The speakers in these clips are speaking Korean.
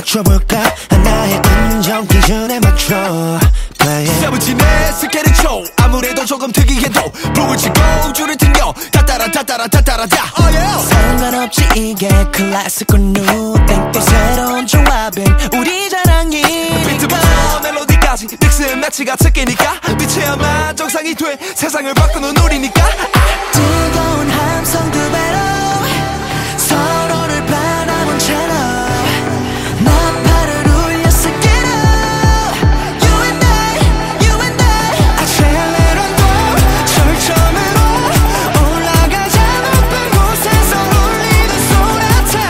맞춰볼까? 하나의 음정 기준에 맞춰 세븐틴의 스케일은 초 아무래도 조금 특이해도 북을 치고 줄을 튕겨 따따라따따라따따라따 상관없지 이게 클래식과 뉴땡 또 새로운 조합은 우리 자랑이 비트부터 멜로디까지 믹스 매치가 특기니까 빛이야만 정상이 돼 세상을 바꾸는 우리니까 뜨거운 함성 두 배로 서로를 바라본 채로 나팔을 울렸을 기로 You and I 아찔레론도 철저으로 올라가자 높은 곳에서 울리는 소나타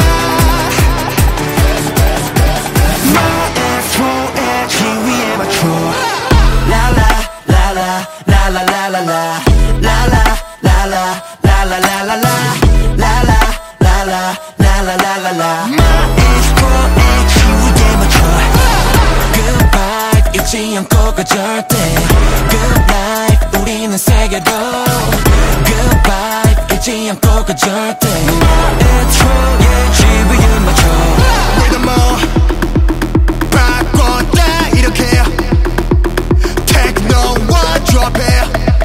나의 flow 지위에 맞춰 라라 라라 라라라라라 라라 라라 라라라라라 라라 라라 라라라라라 My flow 지위에 맞춰 Good vibe 잊지 않고 가 절대 Good life 우리는 세계로 Good vibe 잊지 않고 가 절대 My flow 지위에 맞춰 Rhythm 바꿨다 이렇게 Techno와 드롭해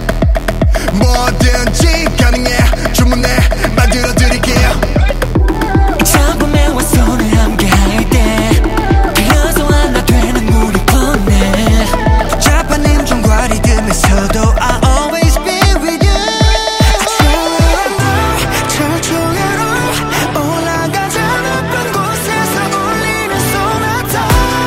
뭐든지 가능해 주문해 만들어드릴게요 작품에와 손을 함께 할때 그래서 하나 되는 우리 뻔해 복잡한 음정과 리듬에서도 I always be with you 철조개로 올라가자 높은 곳에서 울리는 소나타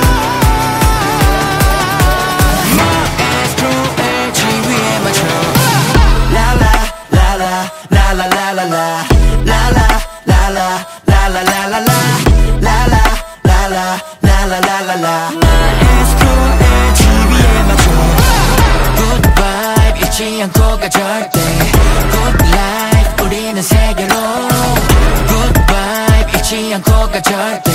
마에스트로의 지위에 맞춰 라라 라라 라라라라라 라라 라라 라라라라라 라라 라라 라라라라라 마에스트로의 지위에 맞춰 Good vibe 잊지 않고 가 절대 Good life 우리는 세계로 Good vibe 잊지 않고 가 절대